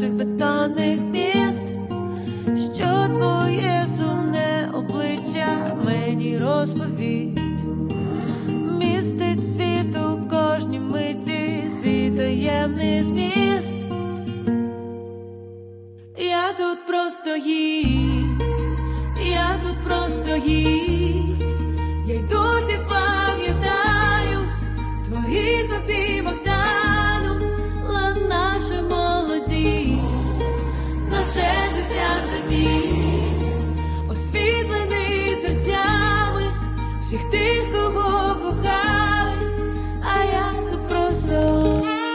наших бетонних міст, що твоє сумне обличчя мені розповість. Містить світ у кожній миті свій таємний зміст. Я тут просто гість, я тут просто гість. Я й досі пам'ятаю, в твоїх обіймах танула наша молодість. Наше життя — це міст, освітлений серцями всіх тих, кого кохали, а я тут просто.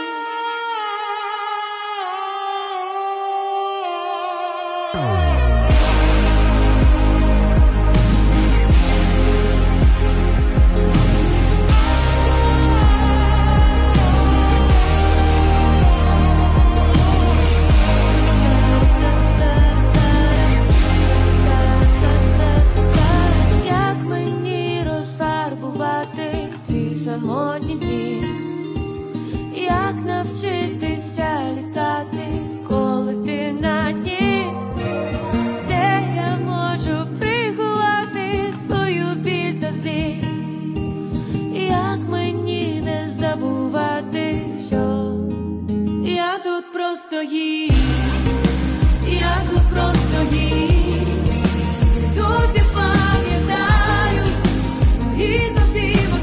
Самотні дні, як навчитися літати, коли ти на дні, де я можу приховати свою біль та злість, як мені не забувати, що я тут просто гість, я тут просто гість. Я досі пам'ятаю твої обіймах.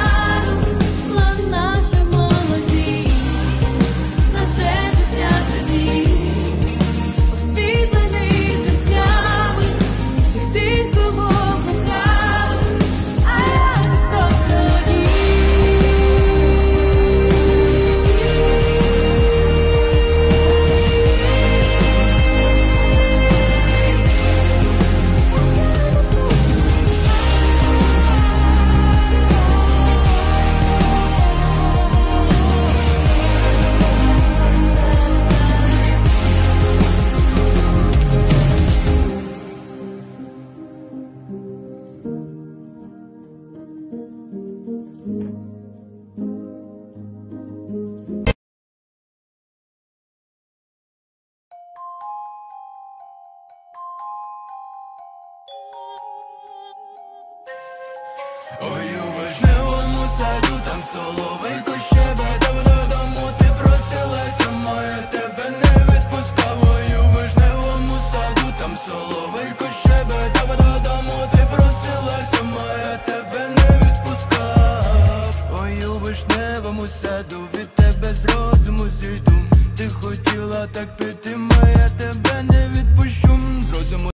Ой, у вишневому саду там соловейко щебетав, додому ти просилася, моя тебе не відпускав. Ой, у вишневому саду там соловейко щебетав, додому ти просилася, моя тебе не відпускав. Ой, у вишневому саду від тебе з розуму зійду. Ти хотіла так піти, моя тебе не відпущу. З розуму